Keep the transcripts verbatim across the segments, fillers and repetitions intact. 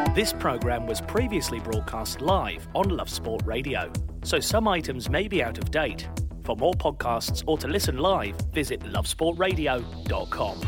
This programme was previously broadcast live on Love Sport Radio, so some items may be out of date. For more podcasts or to listen live, visit love sport radio dot com.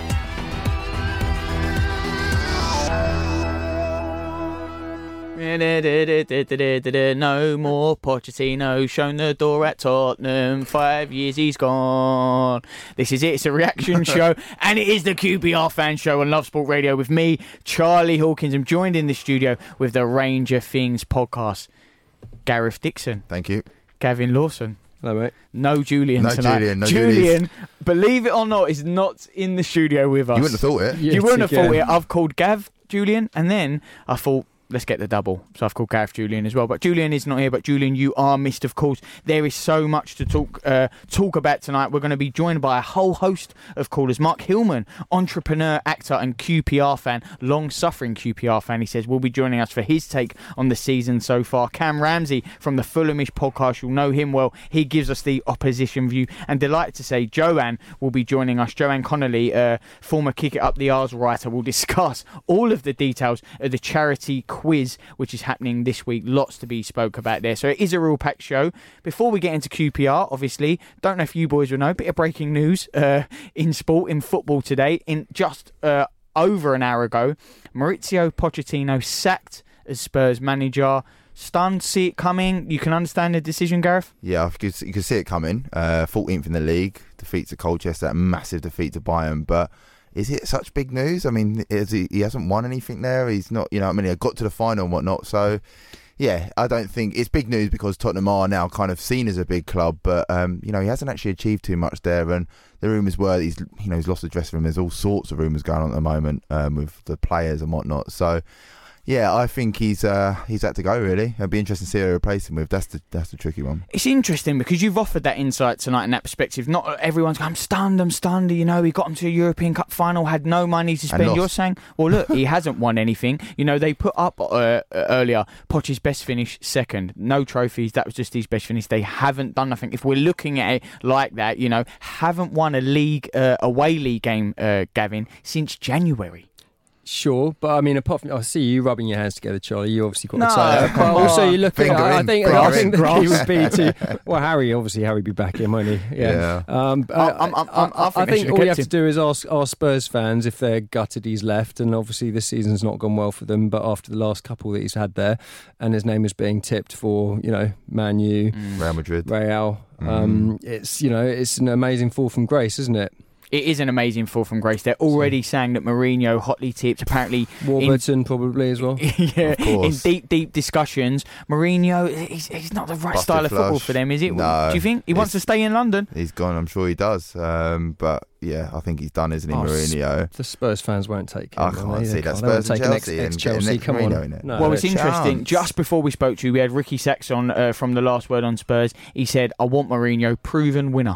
No more Pochettino, shown the door at Tottenham. Five years he's gone. This is it. It's a reaction show, and it is the Q P R Fan Show on Love Sport Radio with me, Charlie Hawkins. I'm joined in the studio with the Ranger Things podcast. Gareth Dixon. Thank you. Gavin Lawson. Hello, mate. No Julian no tonight. Julian, no Julian, believe it or not, is not in the studio with us. You wouldn't have thought it. You Yes, wouldn't have again. thought it. I've called Gav, Julian, and then I thought, let's get the double. So I've called Gareth Julian as well. But Julian is not here. But Julian, you are missed, of course. There is so much to talk uh, talk about tonight. We're going to be joined by a whole host of callers. Mark Hillman, entrepreneur, actor and Q P R fan, long-suffering Q P R fan, he says, will be joining us for his take on the season so far. Cam Ramsey from the Fulhamish podcast, you'll know him well. He gives us the opposition view. And delighted to say Joanne will be joining us. Joanne Connolly, uh, former Kick It Up the R's writer, will discuss all of the details of the charity quiz which is happening this week. Lots to be spoke about there, so it is a real packed show. Before we get into Q P R, obviously, don't know if you boys will know, bit of breaking news uh, in sport, in football today. In just uh, over an hour ago, Mauricio Pochettino sacked as Spurs manager. Stunned, see it coming. You can understand the decision, Gareth? Yeah, you could, you could see it coming. Uh, fourteenth in the league, defeat to Colchester, a massive defeat to Bayern, but is it such big news? I mean, is he, he hasn't won anything there. He's not, you know, I mean, he got to the final and whatnot. So, yeah, I don't think it's big news because Tottenham are now kind of seen as a big club. But, um, you know, he hasn't actually achieved too much there. And the rumours were that he's, you know, he's lost the dressing room. There's all sorts of rumours going on at the moment um, with the players and whatnot. So, yeah, I think he's uh, he's had to go, really. It'd be interesting to see who they replace him with. That's the that's the tricky one. It's interesting because you've offered that insight tonight and that perspective. Not everyone's going, I'm stunned, I'm stunned. You know, he got him to a European Cup final, had no money to spend. You're saying, well, look, he hasn't won anything. You know, they put up uh, earlier Poch's best finish second. No trophies. That was just his best finish. They haven't done nothing. If we're looking at it like that, you know, haven't won a league, uh, away league game, uh, Gavin, since January. Sure, but I mean, apart from I see you rubbing your hands together, Charlie. You obviously got No, excited. come But also, on. you look at. Finger I in, think. finger I in. think the key would be to. Well, Harry, obviously, Harry be back in, won't he? Yeah. Um, I- I'm- I'm- I'm- I I, think they think should all have you have kept to do is ask our Spurs fans if they're gutted he's left, and obviously this season's not gone well for them. But after the last couple that he's had there, and his name is being tipped for, you know, Man U, Mm. Real Madrid. Real. Um, it's you know, it's an amazing fall from grace, isn't it? It is an amazing fall from grace. They're already saying that Mourinho, hotly tipped, apparently Warburton probably as well. yeah, Of course. in deep, deep discussions. Mourinho, he's, he's not the right Busted style of football flush. for them, is it? No, Do you think he wants to it's- stay in London? He's gone. I'm sure he does. Um, but yeah, I think he's done, isn't he, Oh, Mourinho? The Spurs fans won't take him. I can't They- see they that. can't. They won't Spurs and take an ex- Chelsea and ex-Chelsea. getting Come Mourinho on. in it. No, well, no it's interesting. chance. Just before we spoke to you, we had Ricky Sachs on uh, from the Last Word on Spurs. He said, I want Mourinho, proven winner.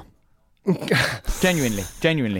genuinely, genuinely.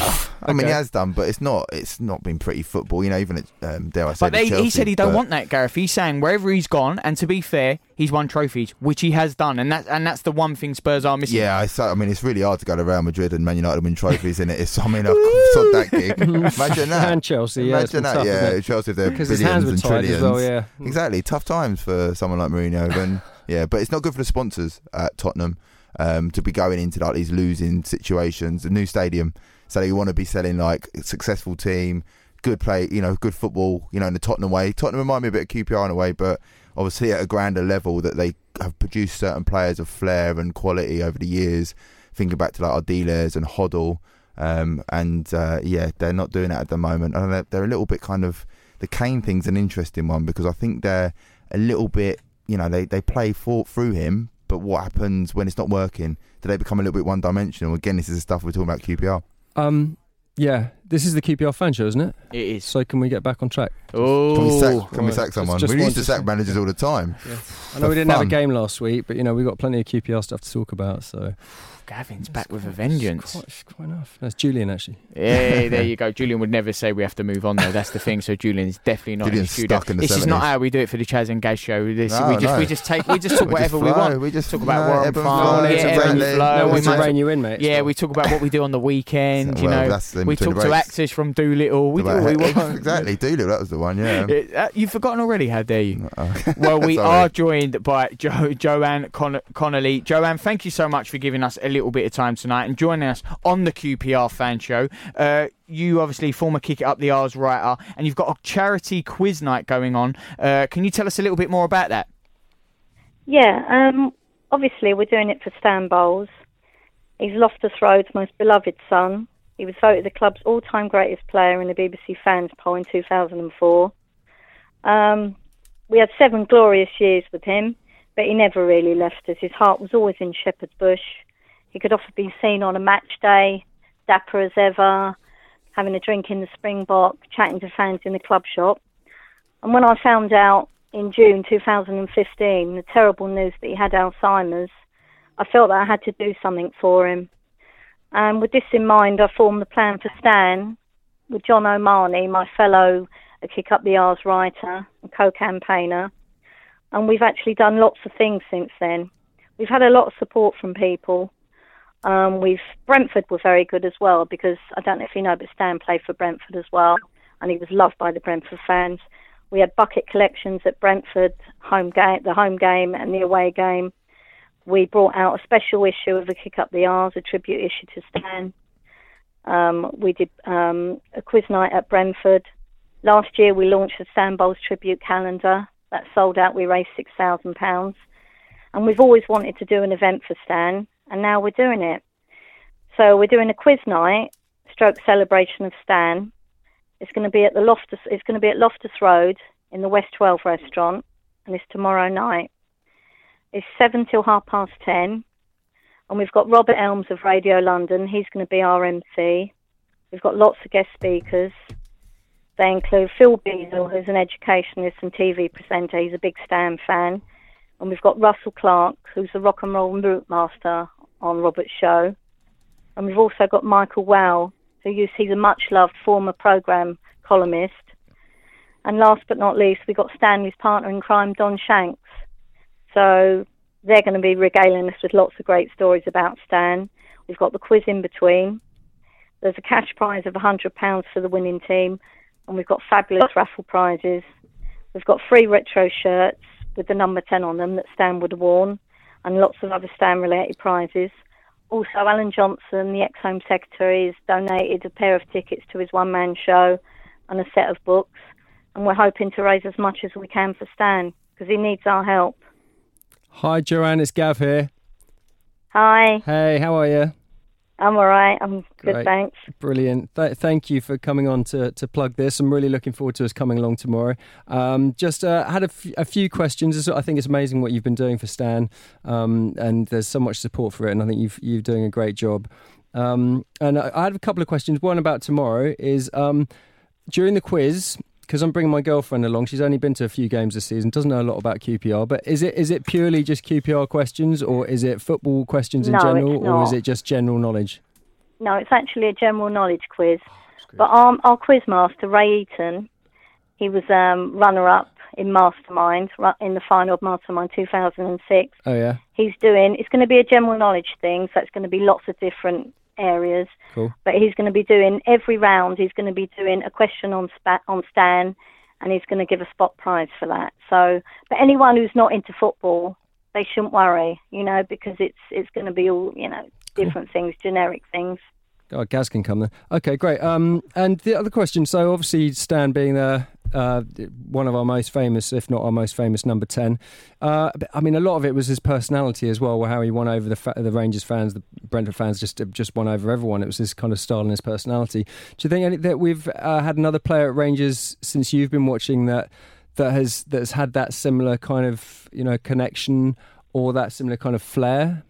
I mean, Okay. he has done, but it's not. It's not been pretty football. You know, even at, um, dare I say, But they, at Chelsea, he said he don't but- want that, Gareth. He's saying wherever he's gone, and to be fair, he's won trophies, which he has done, and that's and that's the one thing Spurs are missing. Yeah, I, so, I mean, it's really hard to go to Real Madrid and Man United and win trophies in it. It's, I mean, I've sod that gig. Imagine that. And Chelsea, yeah, it's Imagine been that. tough, yeah, isn't it? Chelsea, they're Because his hands billions were and tied as trillions. well, yeah. Exactly, tough times for someone like Mourinho. And yeah, but it's not good for the sponsors at Tottenham um, to be going into like these losing situations. A new stadium, so you want to be selling like a successful team, good play, you know, good football, you know, in the Tottenham way. Tottenham remind me a bit of Q P R in a way, but obviously at a grander level that they have produced certain players of flair and quality over the years. Thinking back to like Ardiles and Hoddle, um, and uh, yeah, they're not doing that at the moment. And they're, they're a little bit kind of, the Kane thing's an interesting one because I think they're a little bit, you know, they, they play for, through him, but what happens when it's not working? Do they become a little bit one-dimensional? Again, this is the stuff we're talking about Q P R. Um, yeah, this is the Q P R fan show, isn't it? It is. So can we get back on track? Oh, Can we sack, can we right. sack Just- someone? just We used want to to sack say- managers all the time. Yeah. I For know we didn't have a fun. game last week, but you know we got plenty of Q P R stuff to talk about. So Gavin's back with a vengeance. Quite, quite enough. That's Julian actually. Yeah, there you go. Julian would never say we have to move on, though. That's the thing. So Julian is definitely not Julian's in the studio. stuck in the This is not seventies. how we do it for the Chaz and Gaz show. This, No, we just no. we just take we just talk We whatever just we flow. want. We just Talk about no, Warren ebb and Farm, flow, yeah, it's ebb and friendly. flow. no we one's might- to rein you in, mate. Yeah, So- we talk about what we do on the weekend. You Well, know, that's in we between talk the to access from Doolittle. We do what we want. Exactly, Doolittle, that was the one, yeah. It, uh, you've forgotten already, how dare you? Oh. Well, we Sorry. are joined by jo- Joanne Con- Connolly. Joanne, thank you so much for giving us a little bit of time tonight and joining us on the Q P R Fan Show. Uh, you obviously former Kick It Up the R's writer, and you've got a charity quiz night going on. Uh, can you tell us a little bit more about that? Yeah, um, obviously we're doing it for Stan Bowles. He's Loftus Road's most beloved son. He was voted the club's all-time greatest player in the B B C Fans poll in two thousand four. Um, we had seven glorious years with him, but he never really left us. His heart was always in Shepherd's Bush. He could often be seen on a match day, dapper as ever, having a drink in the Springbok, chatting to fans in the club shop. And when I found out in June two thousand fifteen the terrible news that he had Alzheimer's, I felt that I had to do something for him. And with this in mind, I formed the Plan for Stan with John O'Mahony, my fellow Kick Up the R's writer and co-campaigner. And we've actually done lots of things since then. We've had a lot of support from people. Um, we've Brentford were very good as well, because I don't know if you know, but Stan played for Brentford as well, and he was loved by the Brentford fans. We had bucket collections at Brentford, home game, the home game and the away game. We brought out a special issue of the Kick Up the R's, a tribute issue to Stan. Um, we did um, a quiz night at Brentford. Last year we launched the Stan Bowles tribute calendar. That sold out. We raised six thousand pounds. And we've always wanted to do an event for Stan, and now we're doing it. So we're doing a quiz night, stroke celebration of Stan. It's going to be at the Loftus. It's going to be at Loftus Road in the West twelve restaurant, and it's tomorrow night. It's seven till half past ten, and we've got Robert Elms of Radio London. He's going to be our M C. We've got lots of guest speakers. They include Phil Beazle, who's an educationist and T V presenter. He's a big Stan fan. And we've got Russell Clark, who's the rock and roll route master on Robert's show. And we've also got Michael Wow, who you see the much-loved former programme columnist. And last but not least, we've got Stanley's partner in crime, Don Shanks. So they're going to be regaling us with lots of great stories about Stan. We've got the quiz in between. There's a cash prize of one hundred pounds for the winning team. And we've got fabulous raffle prizes. We've got free retro shirts with the number ten on them that Stan would have worn, and lots of other Stan-related prizes. Also, Alan Johnson, the ex-Home Secretary, has donated a pair of tickets to his one-man show and a set of books. And we're hoping to raise as much as we can for Stan, because he needs our help. Hi, Joanne, it's Gav here. Hi. Hey, how are you? I'm all right. I'm good, Great. thanks. Brilliant. Th- thank you for coming on to, to plug this. I'm really looking forward to us coming along tomorrow. Um, just uh, had a, f- a few questions. I think it's amazing what you've been doing for Stan, um, and there's so much support for it, and I think you've, you're doing a great job. Um, and I, I had a couple of questions. One about tomorrow is um, during the quiz, because I'm bringing my girlfriend along. She's only been to a few games this season, doesn't know a lot about Q P R. But is it is it purely just Q P R questions, or is it football questions in No, general, it's or is not. it just general knowledge? No, it's actually a general knowledge quiz. But our, our quiz master, Ray Eaton, he was um, runner-up in Mastermind, ru- in the final of Mastermind two thousand six. Oh, yeah. He's doing, it's going to be a general knowledge thing, so it's going to be lots of different areas. Cool. But he's going to be doing, every round, he's going to be doing a question on spa- on Stan, and he's going to give a spot prize for that. So, but anyone who's not into football, they shouldn't worry, you know, because it's it's going to be all, you know, different things, generic things. Oh, Gaz can come there. Okay, great. Um, and the other question, so obviously Stan being the, uh, one of our most famous, if not our most famous, number ten. Uh, but, I mean, a lot of it was his personality as well, how he won over the fa- the Rangers fans, the Brentford fans, just just won over everyone. It was his kind of style and his personality. Do you think any, that we've uh, had another player at Rangers since you've been watching that that has that has had that similar kind of, you know, connection or that similar kind of flair?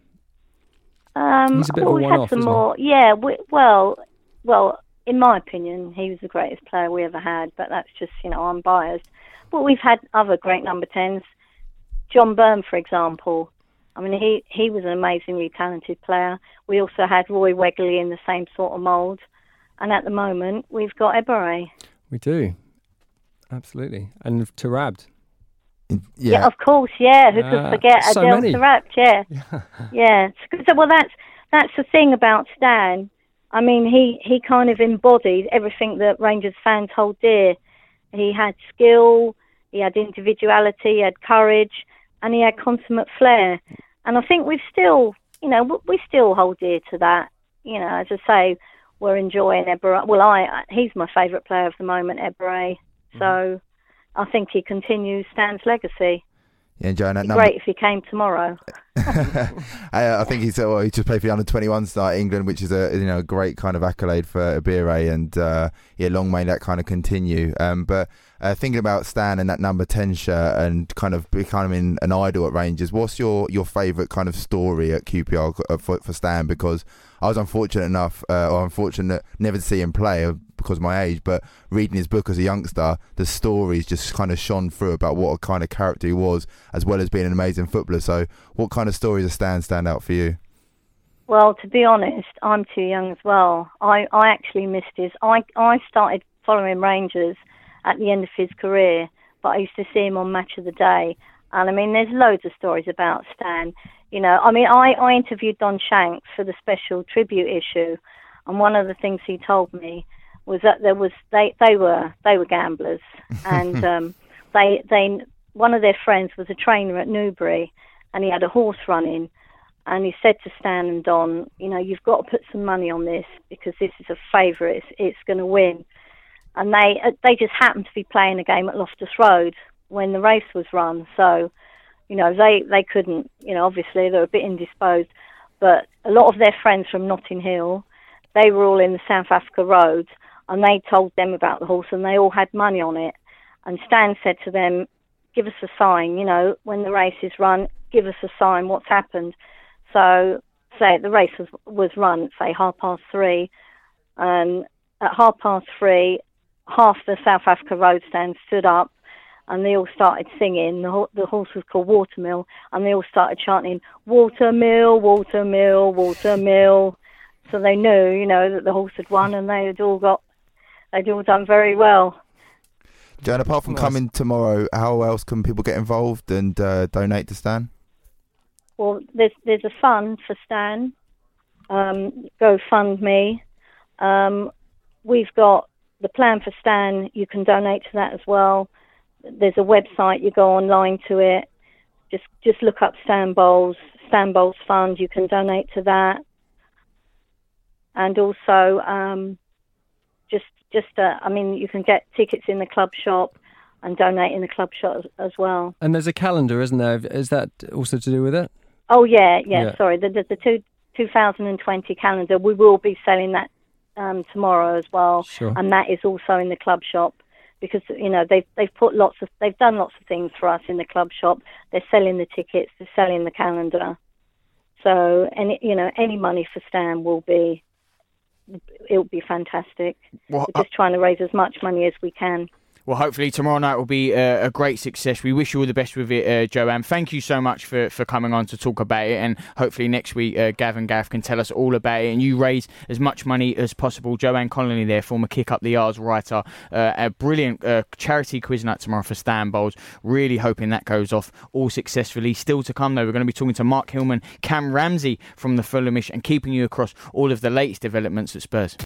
Um, He's a bit well, of a we've one-off, had some isn't he? more. Yeah, we, well, well, in my opinion, he was the greatest player we ever had. But that's just, you know, I'm biased. But we've had other great number tens. John Byrne, for example. I mean, he he was an amazingly talented player. We also had Roy Wegley in the same sort of mould. And at the moment, we've got Eberle. We do, absolutely, and Tarabd. Yeah. Yeah, of course, yeah. Who Uh, could forget so Adel many. Taarabt? Yeah, yeah. So, well, that's that's the thing about Stan. I mean, he, he kind of embodied everything that Rangers fans hold dear. He had skill, he had individuality, he had courage, and he had consummate flair. And I think we've still, you know, we still hold dear to that. You know, as I say, we're enjoying Eberay. Well, I he's my favourite player of the moment, Eberay. Mm-hmm. So I think he continues Stan's legacy. Yeah, Joe, that It'd be number... great if he came tomorrow. I, I think he's well, he just played for the under twenty-ones side England, which is a you know great kind of accolade for Eberay, and uh, yeah, long may that kind of continue. Um, but uh, thinking about Stan and that number ten shirt and kind of becoming an idol at Rangers, what's your, your favourite kind of story at Q P R for, for Stan? Because I was unfortunate enough, uh, or unfortunate never to see him play because of my age, but reading his book as a youngster, the stories just kind of shone through about what a kind of character he was, as well as being an amazing footballer. So what kind of stories of Stan stand out for you? Well, to be honest, I'm too young as well. I, I actually missed his... I, I started following Rangers at the end of his career, but I used to see him on Match of the Day. And, I mean, there's loads of stories about Stan. You know, I mean, I, I interviewed Don Shanks for the special tribute issue, and one of the things he told me was that there was they, they were they were gamblers, and um, they they one of their friends was a trainer at Newbury, and he had a horse running, and he said to Stan and Don, you know, you've got to put some money on this because this is a favourite, it's, it's going to win, and they they just happened to be playing a game at Loftus Road when the race was run, so you know they they couldn't, you know, obviously they were a bit indisposed, but a lot of their friends from Notting Hill, they were all in the South Africa Road. And they told them about the horse, and they all had money on it. And Stan said to them, give us a sign, you know, when the race is run, give us a sign, what's happened. So, say the race was, was run, say, half past three. And at half past three, half the South Africa Road stand stood up, and they all started singing. The, ho- the horse was called Watermill, and they all started chanting, Watermill, Watermill, Watermill. So they knew, you know, that the horse had won, and they had all got They'd all done very well. Joan, apart from nice. coming tomorrow, how else can people get involved and uh, donate to Stan? Well, there's there's a fund for Stan. Um, GoFundMe. Um, we've got the plan for Stan. You can donate to that as well. There's a website. You go online to it. Just just look up Stan Bowles, Stan Bowles Fund. You can donate to that. And also... Um, Just, just. Uh, I mean, you can get tickets in the club shop and donate in the club shop as, as well. And there's a calendar, isn't there? Is that also to do with it? Oh yeah, yeah. yeah. Sorry, the the, the two, two thousand twenty calendar. We will be selling that um, tomorrow as well, sure. And that is also in the club shop because you know they've they've put lots of they've done lots of things for us in the club shop. They're selling the tickets, they're selling the calendar. So any you know any money for Stan will be. It would be fantastic. Well, We're just trying to raise as much money as we can. Well, hopefully tomorrow night will be a, a great success. We wish you all the best with it, uh, Joanne. Thank you so much for, for coming on to talk about it. And hopefully next week, uh, Gav and Gav can tell us all about it. And you raise as much money as possible. Joanne Connolly there, former Kick Up the Yards writer. Uh, a brilliant uh, charity quiz night tomorrow for Stan Bowles. Really hoping that goes off all successfully. Still to come, though, we're going to be talking to Mark Hillman, Cam Ramsey from the Fulhamish, and keeping you across all of the latest developments at Spurs.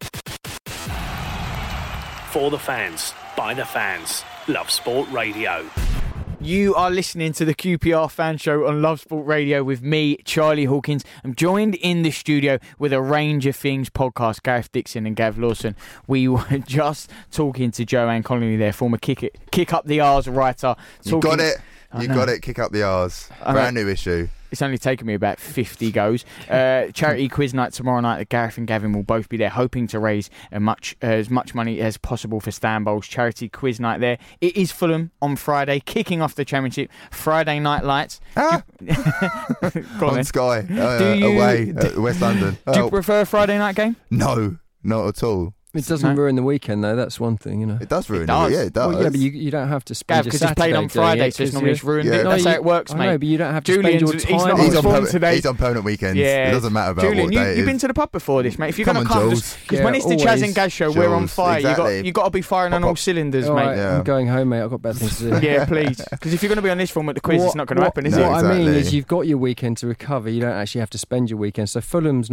For the fans, by the fans, Love Sport Radio. You are listening to the Q P R Fan Show on Love Sport Radio with me, Charlie Hawkins. I'm joined in the studio with a range of things podcast, Gareth Dixon and Gav Lawson. We were just talking to Joanne Connolly there, former Kick, it, Kick Up the R's writer. You got it. You got it. Kick Up the R's. Brand new issue. It's only taken me about fifty goes. Uh, charity quiz night tomorrow night that Gareth and Gavin will both be there, hoping to raise as much, uh, as much money as possible for Stan Bowles. Charity quiz night there. It is Fulham on Friday, kicking off the Championship. Friday night lights. Ah. Go on, on Sky, uh, do you, away do, at West London. Do you prefer a Friday night game? No, not at all. It doesn't No. ruin the weekend, though. That's one thing, you know. It does ruin It does. it. Yeah, it does. Well, yeah, but you, you don't have to spend Gav, your because it's played on Friday, so it's normally ruined. Yeah. It. That's No, how you- it works, I mate. know, but you don't have to Julian's- spend your he's time. not on He's He's on, on permanent, today. he's on permanent weekends. Yeah. It doesn't matter about Julian, what you, day it you've is. been to the pub before this, mate. If you're Come going to on, come, Jules. because Yeah, when it's the Chaz always. and Gaz show, we're on Jules, fire. exactly. You got you got to be firing on Pop all up. cylinders, All mate. right, Yeah. I'm going home, mate. I've got better things to do. Yeah, please. Because if you're going to be on this form at the quiz, What- it's not going to what- happen, is No, it? What I mean exactly. is you've got your weekend to recover. You don't actually have to spend your weekend. So Fulham's not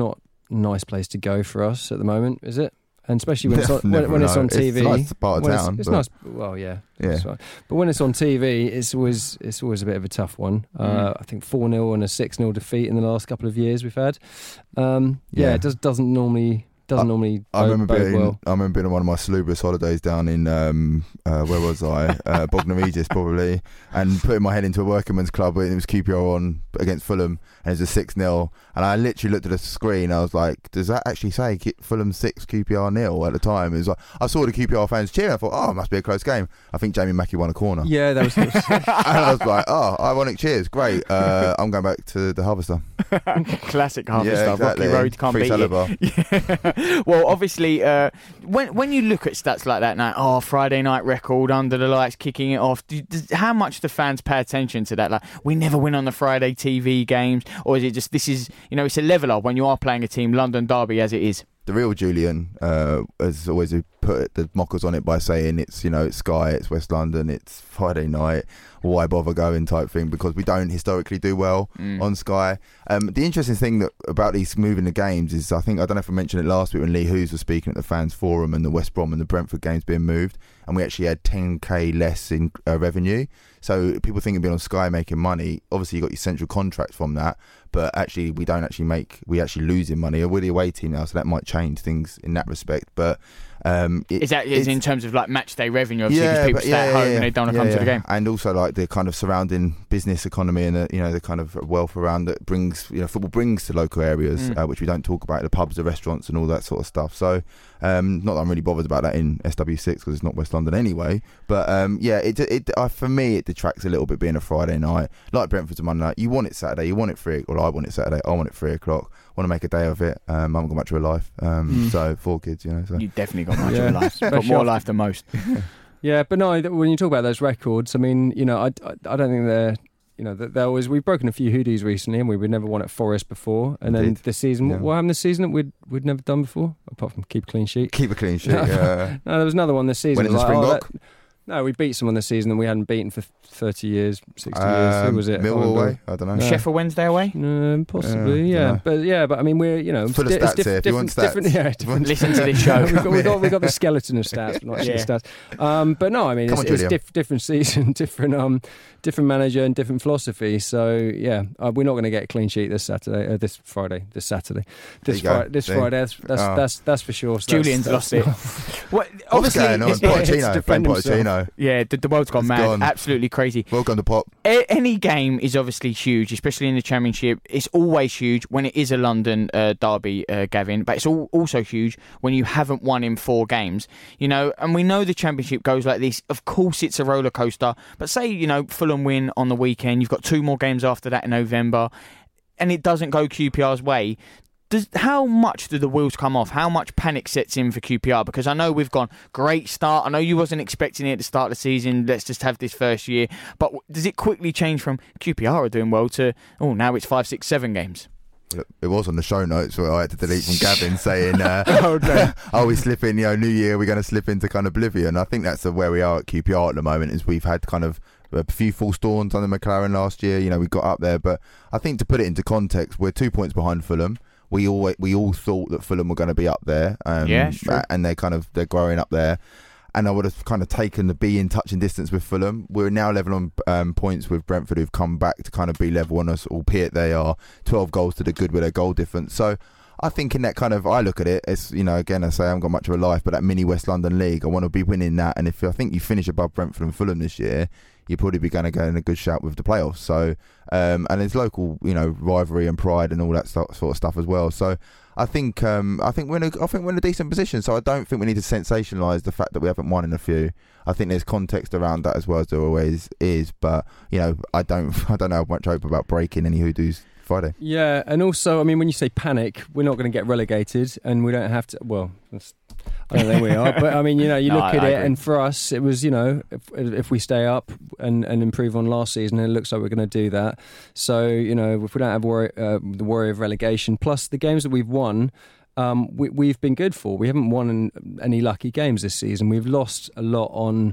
nice place to go for us at the moment, is it? And especially when it's on, Never when, when it's know. on T V. It's a nice part of when town. It's, it's but- nice. Well, yeah. Yeah. That's right. But when it's on T V, it's always it's always a bit of a tough one. Uh, I think four nil and a six nil defeat in the last couple of years we've had. Um, yeah, Yeah. it does, doesn't normally doesn't I- normally I bode- remember bode being, well. I remember being on one of my salubrious holidays down in um, uh, where was I? Uh, Bognor Regis probably, and putting my head into a workingman's club where it was Q P R on against Fulham, and it was a six nil, and I literally looked at the screen. I was like, "Does that actually say Q- Fulham six Q P R nil?" At the time, it was like I saw the Q P R fans cheering. I thought, "Oh, it must be a close game." I think Jamie Mackey won a corner. Yeah, that was. And I was like, "Oh, ironic cheers, great." Uh, I'm going back to the Harvester. Classic Harvester, Yeah, exactly. Rocky Road, can't Free beat salad bar. it. Yeah. Well, obviously, uh, when when you look at stats like that now, oh, Friday night record, under the lights, kicking it off. Do, does, how much do fans pay attention to that? Like, we never win on the Friday T V games, or is it just this is you know it's a leveler when you are playing a team, London Derby as it is. The real Julian uh, has always put the mockers on it by saying it's you know it's Sky, it's West London, it's Friday night. Why bother going type thing, because we don't historically do well Mm. on Sky. Um, the interesting thing that about these moving the games is I think I don't know if I mentioned it last week when Lee Hughes was speaking at the fans forum and the West Brom and the Brentford games being moved, and we actually had ten k less in uh, revenue. So people think of being on Sky making money. Obviously you got your central contract from that, but actually we don't actually make we actually losing money. We're the away team now, so that might change things in that respect. But um, it, Is that is it's- in terms of like match day revenue? Obviously, because people but stay at home and they don't want to yeah, come to yeah. the game. And also like the kind of surrounding business economy and the, you know the kind of wealth around that brings you know football brings to local areas, Mm. uh, which we don't talk about, the pubs, the restaurants, and all that sort of stuff. So um, not that I'm really bothered about that in S W six because it's not West London anyway. But um, yeah, it it uh, for me it detracts a little bit being a Friday night. Like Brentford's a Monday night. You want it Saturday. You want it three. Well, I want it Saturday. I want it three o'clock. Want to make a day of it. Um, I haven't got much of a life. Um, Mm. So four kids, you know. So. You definitely got much Yeah. of a life. Got Especially more after- life than most. Yeah, but no, th- when you talk about those records, I mean, you know, I, I, I don't think they're, you know, they're always, we've broken a few hoodoos recently and we would never won at Forest before. And then Indeed. this season, Yeah. what happened this season that we'd, we'd never done before, apart from keep a clean sheet? Keep a clean sheet. No. Yeah. No, there was another one this season. Winning It was the like, oh, Springbok? that- no, we beat someone this season that we hadn't beaten for thirty years, sixty years. Who Um, was it? I can't Millwall remember. away? I don't know. No. Sheffield Wednesday away. Um, possibly, Yeah, yeah, dunno. but yeah, but I mean, we're you know, Full of it's stats diff- here. If you want different, different, stats. yeah, different. Listen to this show. we've, got, we've, got, we've got the skeleton of stats, but not actually Yeah. stats. Um, but no, I mean, Come it's, on, it's Julia. diff- different season, different um, different manager, and different philosophy. So yeah, uh, we're not going to get a clean sheet this Saturday, uh, this Friday, this Saturday, There this you go. Friday, this See? Friday. That's that's, Oh. that's that's for sure. So that's- Julian's that's- lost it. What, What's obviously, going on? it's- yeah, it's Pochettino. defend Ben himself. Pochettino. yeah, the, the world's gone It's mad. gone. Absolutely crazy. Welcome to Pop. A- any game is obviously huge, especially in the Championship. It's always huge when it is a London uh, derby, uh, Gavin, but it's all, also huge when you haven't won in four games. You know, and we know the Championship goes like this. Of course, it's a roller coaster. But say you know Fulham win on the weekend, you've got two more games after that in November, and it doesn't go Q P R's way. Does, how much do the wheels come off? How much panic sets in for Q P R? Because I know we've gone great start. I know you wasn't expecting it at the start of the season. Let's just have this first year. But does it quickly change from Q P R are doing well to oh now it's five, six, seven games? It was on the show notes where I had to delete from Gavin saying, uh, Oh, no. "Are we slipping? You know, New Year, we're going to slip into kind of oblivion." I think that's where we are at Q P R at the moment. Is we've had kind of a few false dawns under McLaren last year. You know, we got up there, but I think to put it into context, we're two points behind Fulham. We all we all thought that Fulham were going to be up there. Um, Yeah, it's true. and they're kind of they're growing up there. And I would have kind of taken the be in touching distance with Fulham. We're now level on um, points with Brentford, who've come back to kind of be level on us, albeit they are twelve goals to the good with their goal difference. So I think in that kind of, I look at it as, you know, again, I say I haven't got much of a life, but that mini West London league, I want to be winning that. And if I think you finish above Brentford and Fulham this year, you'll probably be going to go in a good shout with the playoffs. So, um, and there's local, you know, rivalry and pride and all that sort of stuff as well. So I think, um, I think we're in a, I think we're in a decent position. So I don't think we need to sensationalise the fact that we haven't won in a few. I think there's context around that as well as there always is. But you know, I don't, I don't have much hope about breaking any hoodoos Friday. Yeah, and also, I mean, when you say panic, we're not going to get relegated, and we don't have to. Well, that's, I don't think we are, but I mean, you know, you No, look I- at I it, agree. and for us, it was, you know, if, if we stay up and, and improve on last season, and it looks like we're going to do that. So, you know, if we don't have worry, uh, the worry of relegation, plus the games that we've won. Um, we, we've been good for. We haven't won an, any lucky games this season. We've lost a lot on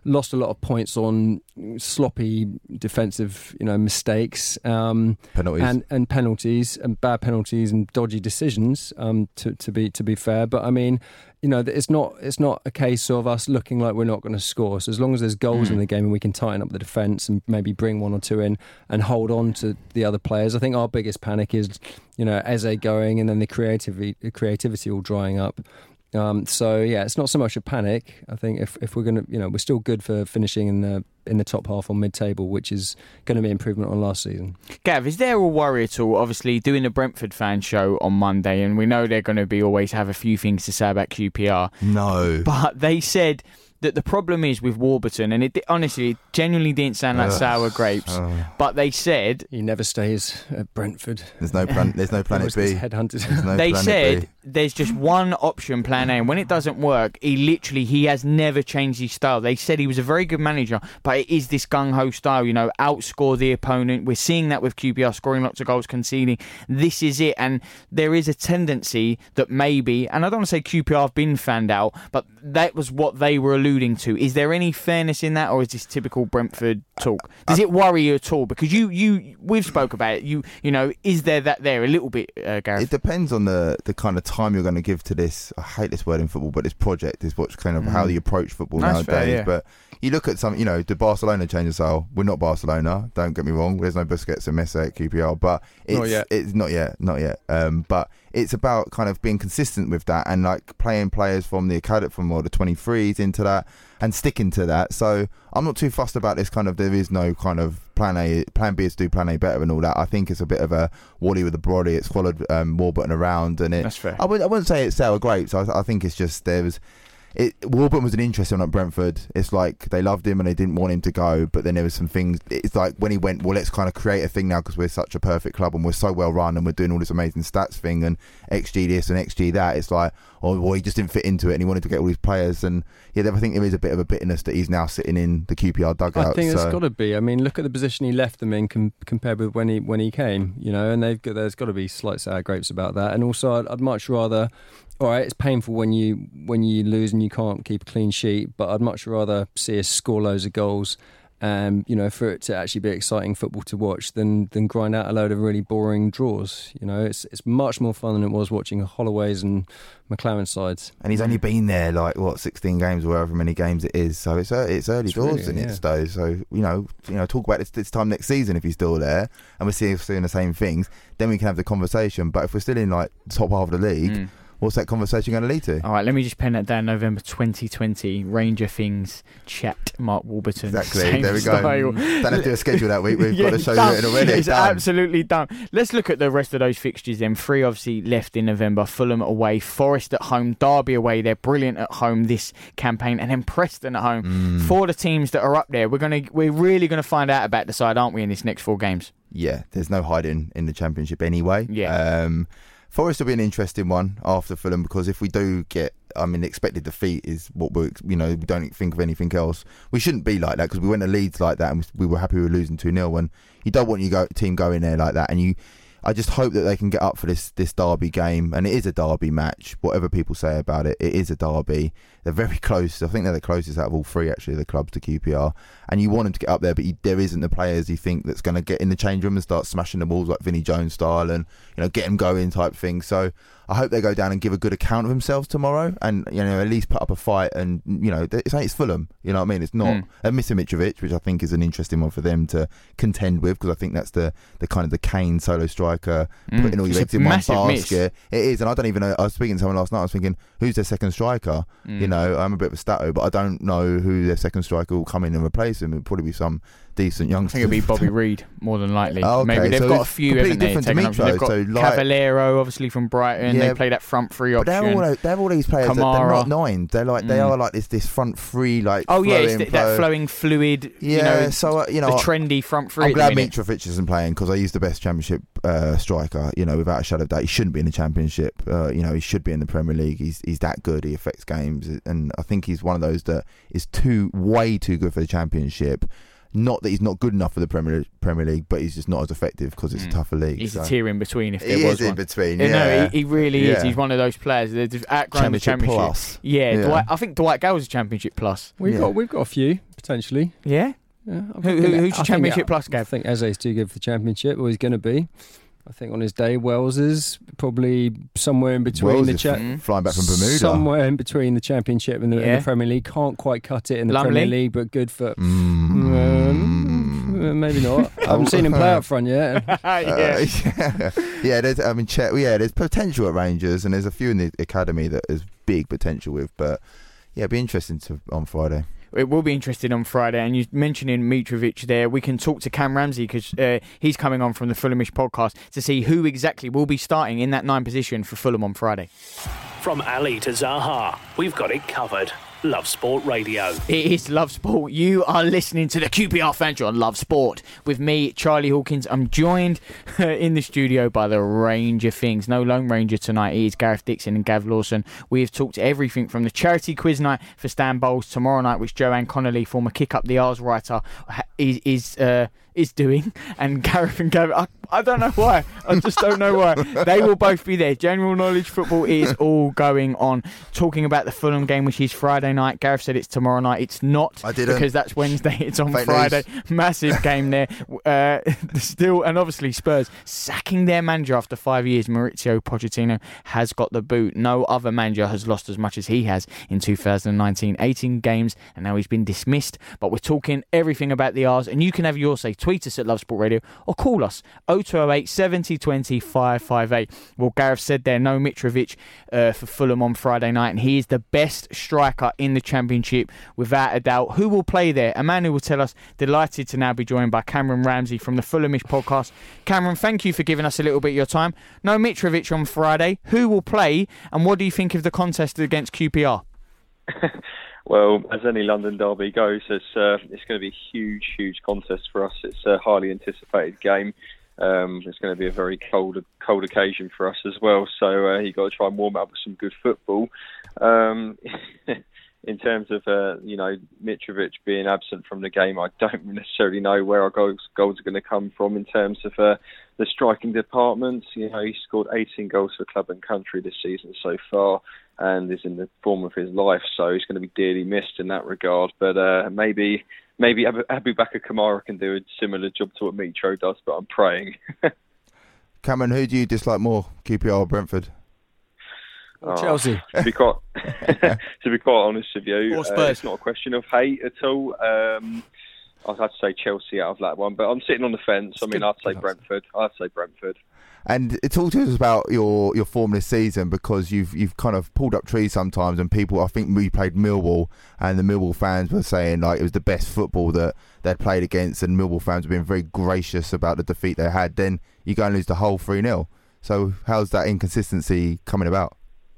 lost a lot of points on sloppy defensive, you know, mistakes, um, penalties and, and penalties and bad penalties and dodgy decisions. Um, to, to be to be fair, but I mean, you know, it's not it's not a case of us looking like we're not going to score. So as long as there's goals mm. in the game and we can tighten up the defence and maybe bring one or two in and hold on to the other players, I think our biggest panic is, you know, Eze going and then the creativity the creativity all drying up. Um, so yeah, it's not so much a panic. I think if, if we're going to, you know, we're still good for finishing in the in the top half or mid-table, which is going to be improvement on last season. Gav, is there a worry at all? Obviously, doing the Brentford fan show on Monday, and we know they're going to be always have a few things to say about Q P R. No, but they said that the problem is with Warburton, and it honestly, it genuinely didn't sound like uh, sour grapes. Uh, but they said he never stays at Brentford. There's no plan. There's no Planet B. Headhunted. No they planet said B. There's just one option, Plan A, and when it doesn't work, he literally he has never changed his style. They said he was a very good manager, but it is this gung ho style. You know, outscore the opponent. We're seeing that with Q P R, scoring lots of goals, conceding. This is it, and there is a tendency that maybe, and I don't want to say Q P R have been fanned out, but that was what they were alluding to. Is there any fairness in that, or is this typical Brentford talk? Does it worry you at all? Because you, you, we've spoke about it. You, you know, is there that there a little bit, uh, Gareth? It depends on the the kind of time you're going to give to this. I hate this word in football, but this project is what's kind of mm. how you approach football That's nowadays. fair, yeah. But you look at some, you know, did Barcelona change the style? We're not Barcelona. Don't get me wrong. There's no Busquets and Messi at Q P R, but it's not yet. it's not yet, not yet. Um, but it's about kind of being consistent with that and like playing players from the academy, from all the twenty-threes into that and sticking to that. So I'm not too fussed about this kind of, there is no kind of plan A, plan B is to do plan A better and all that. I think it's a bit of a Wally with a body. It's followed um, Warburton around and it. That's fair. I, would, I wouldn't say it's sour grapes. I, I think it's just there was. It, Warburton was an interesting one at Brentford. It's like they loved him and they didn't want him to go, but then there was some things. It's like when he went, well, let's kind of create a thing now because we're such a perfect club and we're so well run and we're doing all this amazing stats thing and X G this and X G that. It's like, oh, well, he just didn't fit into it and he wanted to get all these players. And yeah, I think there is a bit of a bitterness that he's now sitting in the Q P R dugout. I think so. there's got to be. I mean, look at the position he left them in com- compared with when he when he came. You know, and they've got, there's got to be slight sour grapes about that. And also, I'd, I'd much rather. All right, it's painful when you when you lose and you can't keep a clean sheet, but I'd much rather see us score loads of goals, and you know, for it to actually be exciting football to watch than than grind out a load of really boring draws. You know, it's it's much more fun than it was watching Holloway's and McLaren sides. And he's only been there like what sixteen games or however many games it is, so it's it's early it's doors in yeah. it, though. So you know, you know, talk about this this time next season if he's still there, and we're seeing seeing the same things, then we can have the conversation. But if we're still in like top half of the league. Mm. What's that conversation going to lead to? All right, let me just pen that down. November twenty twenty, Ranger Things chat. Mark Warburton. Exactly. Same there we go. Style. Don't have to do a schedule that week. We've yeah, got a show done. written already. It's done. absolutely done. Let's look at the rest of those fixtures then. Three obviously left in November. Fulham away, Forest at home, Derby away. They're brilliant at home this campaign, and then Preston at home. Mm. For the teams that are up there, we're gonna we're really gonna find out about the side, aren't we, in this next four games? Yeah, there's no hiding in the Championship anyway. Yeah. Um, Forest will be an interesting one after Fulham because if we do get, I mean, the expected defeat is what we're, you know, we don't think of anything else. We shouldn't be like that because we went to Leeds like that and we were happy we were losing two nil. And you don't want your go, team going there like that. And you, I just hope that they can get up for this this derby game. And it is a derby match, whatever people say about it. It is a derby. They're very close. I think they're the closest out of all three, actually, the clubs to Q P R. And you want them to get up there, but you, there isn't the players you think that's going to get in the change room and start smashing the walls like Vinnie Jones style and, you know, get them going type thing. So I hope they go down and give a good account of themselves tomorrow and, you know, at least put up a fight. And, you know, it's, it's Fulham, you know what I mean? It's not mm. uh, Misa Mitrovic, which I think is an interesting one for them to contend with because I think that's the, the kind of the Kane solo striker, mm. putting all your eggs in one basket. Miss. It is, and I don't even know. I was speaking to someone last night, I was thinking, who's their second striker? Mm. You know, I'm a bit of a stato, but I don't know who their second striker will come in and replace him. It'll probably be some decent youngster. I think it'll be Bobby Reid, more than likely. Oh, okay. Maybe they've so got a few, haven't they? Different to Mitro, they've got so like, Cavallero, obviously from Brighton. Yeah, they play that front three option. But they're all, they're all these players. That they're not nine. They're like they mm. are like this this front three like. Oh yeah, it's th- flow. that flowing fluid. Yeah, you know, so uh, you know, the trendy front three. I'm glad Mitrovic isn't playing because he's the best Championship uh, striker. You know, without a shadow of doubt, he shouldn't be in the Championship. Uh, you know, he should be in the Premier League. He's he's that good. He affects games, and I think he's one of those that is too way too good for the Championship. Not that he's not good enough for the Premier Premier League, but he's just not as effective because it's mm. a tougher league. He's so. a tier in between. If there he was is one. in between. Yeah, yeah. no, he, he really yeah. is. He's one of those players that outgrown the Championship Championship plus. Yeah, yeah. Dwight, I think Dwight Gale's a Championship plus. We've yeah. got we've got a few potentially. Yeah? Yeah, Who, who, who's your Championship plus, Gav? I think Eze's too good for Championship, or he's going to be. I think on his day, Wells is probably somewhere in between Wells the is cha- f- flying back from Bermuda. Somewhere in between the Championship and the, Yeah. and the Premier League. Can't quite cut it in the Lumley? Premier League, but good for. Mm. Um, maybe not. I haven't seen him play up front yet. yeah. Uh, yeah, yeah. There's, I mean, Chet, yeah, there's potential at Rangers, and there's a few in the academy that there's big potential with. But yeah, it'd be interesting to on Friday. It will be interesting on Friday, and you mentioning Mitrovic there. We can talk to Cam Ramsey because uh, he's coming on from the Fulhamish podcast to see who exactly will be starting in that nine position for Fulham on Friday. From Ali to Zaha, we've got it covered. Love Sport Radio. It is Love Sport. You are listening to the Q P R Fan Show on Love Sport with me, Charlie Hawkins. I'm joined in the studio by the range of things. No Lone Ranger tonight. It is Gareth Dixon and Gav Lawson. We have talked everything from the charity quiz night for Stan Bowles tomorrow night, which Joanne Connolly, former Kick Up the R's writer, is is uh, is doing, and Gareth and Gav. I, I don't know why. I just don't know why. They will both be there. General knowledge football is all going on. Talking about the Fulham game, which is Friday night. Gareth said it's tomorrow night. It's not. I didn't. Because that's Wednesday. It's on Fake Friday. news. Massive game there. Uh, still, and obviously Spurs sacking their manager after five years. Maurizio Pochettino has got the boot. No other manager has lost as much as he has in two thousand nineteen. eighteen games, and now he's been dismissed. But we're talking everything about the R's, and you can have your say. Tweet us at Love Sport Radio or call us oh two oh eight, seventy, twenty, five five eight. Well, Gareth said there, no Mitrovic uh, for Fulham on Friday night, and he is the best striker in the Championship without a doubt. Who will play there? A man who will tell us. Delighted to now be joined by Cameron Ramsey from the Fulhamish podcast. Cameron, thank you for giving us a little bit of your time. No Mitrovic on Friday. Who will play, and what do you think of the contest against Q P R? Well, as any London derby goes, it's uh, it's going to be a huge, huge contest for us. It's a highly anticipated game. Um, it's going to be a very cold, cold occasion for us as well. So uh, you've got to try and warm up with some good football. Um, in terms of uh, you know Mitrovic being absent from the game, I don't necessarily know where our goals goals are going to come from in terms of uh, the striking department. You know, he scored eighteen goals for club and country this season so far, and is in the form of his life, so he's going to be dearly missed in that regard. But uh, maybe maybe Abubakar Kamara can do a similar job to what Mitro does, but I'm praying. Cameron, who do you dislike more, Q P R or Brentford? Oh, Chelsea. To be quite, to be quite honest with you, Or Spurs. uh, it's not a question of hate at all. Um, I'd have to say Chelsea out of that one, but I'm sitting on the fence. I mean, I'd say Brentford. I'd say Brentford. And talk to us about your, your form this season, because you've you've kind of pulled up trees sometimes, and people, I think we played Millwall, and the Millwall fans were saying like it was the best football that they'd played against, and Millwall fans have been very gracious about the defeat they had. Then you go and lose the whole three nil. So how's that inconsistency coming about?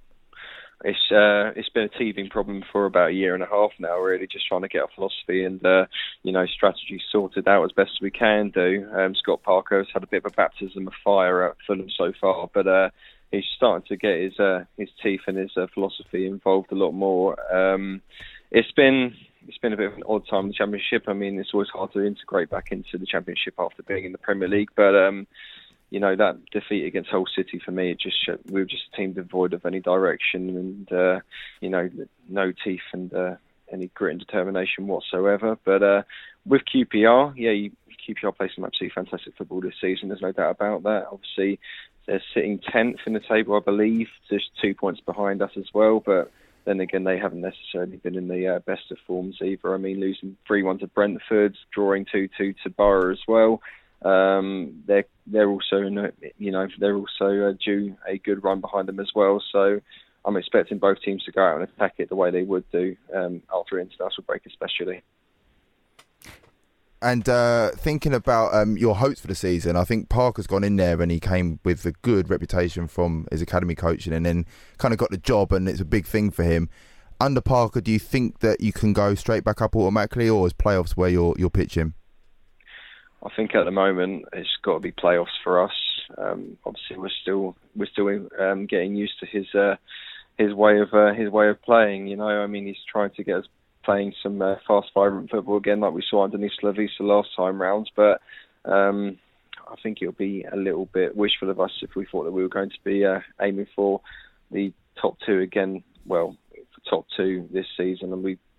It's uh, it's been a teething problem for about a year and a half now, really, just trying to get our philosophy and, uh, you know, strategy sorted out as best as we can do. Um, Scott Parker has had a bit of a baptism of fire at Fulham so far, but uh, he's starting to get his uh, his teeth and his uh, philosophy involved a lot more. Um, it's been it's been a bit of an odd time in the Championship. I mean, it's always hard to integrate back into the Championship after being in the Premier League, but... Um, You know, that defeat against Hull City, for me, it just showed, we were just a team devoid of any direction and, uh, you know, no teeth and uh, any grit and determination whatsoever. But uh, with Q P R, yeah, you, Q P R plays some absolutely fantastic football this season. There's no doubt about that. Obviously, they're sitting tenth in the table, I believe, just two points behind us as well. But then again, they haven't necessarily been in the uh, best of forms either. I mean, losing three one to Brentford, drawing two two to Borough as well. Um, they're they're also you know they're also uh, due a good run behind them as well. So I'm expecting both teams to go out and attack it the way they would do um, after an international break, especially. And uh, thinking about um, your hopes for the season, I think Parker's gone in there and he came with a good reputation from his academy coaching, and then kind of got the job, and it's a big thing for him. Under Parker, do you think that you can go straight back up automatically, or is playoffs where you're you're pitching? I think at the moment it's got to be playoffs for us. Um, obviously, we're still we're still um, getting used to his uh, his way of uh, his way of playing. You know, I mean, he's trying to get us playing some uh, fast, vibrant football again, like we saw underneath Slavisa last time round. But um, I think it'll be a little bit wishful of us if we thought that we were going to be uh, aiming for the top two again. Well, for top two this season, and we've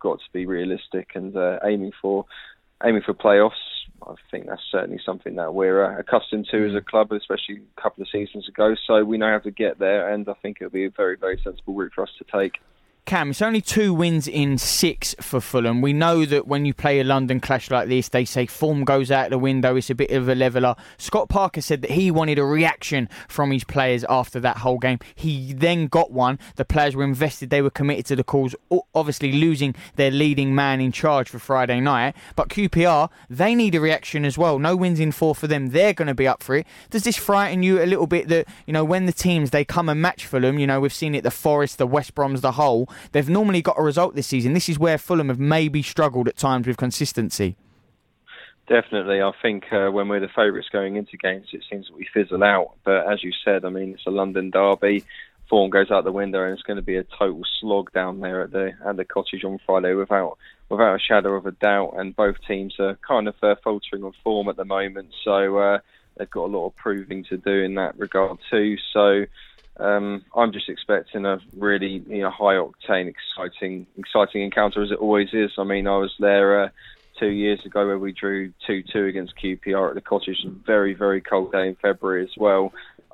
got to be realistic and uh, aiming for aiming for playoffs. I think that's certainly something that we're uh, accustomed to as a club, especially a couple of seasons ago. So we know how to get there, and I think it'll be a very, very sensible route for us to take. Cam, it's only two wins in six for Fulham. We know that when you play a London clash like this, they say form goes out the window. It's a bit of a leveller. Scott Parker said that he wanted a reaction from his players after that whole game. He then got one. The players were invested. They were committed to the cause, obviously losing their leading man in charge for Friday night. But Q P R, they need a reaction as well. No wins in four for them. They're going to be up for it. Does this frighten you a little bit that, you know, when the teams, they come and match Fulham, you know, we've seen it, the Forest, the West Broms, the Hull, they've normally got a result this season. This is where Fulham have maybe struggled at times with consistency. Definitely. I think uh, when we're the favourites going into games, it seems that we fizzle out. But as you said, I mean, it's a London derby. Form goes out the window, and it's going to be a total slog down there at the at the Cottage on Friday, without without a shadow of a doubt. And both teams are kind of uh, faltering on form at the moment, so uh, they've got a lot of proving to do in that regard too. So. Um, I'm just expecting a really, you know, high octane, exciting, exciting encounter as it always is. I mean, I was there uh, two years ago where we drew two two against Q P R at the Cottage. A very, very cold day in February as well.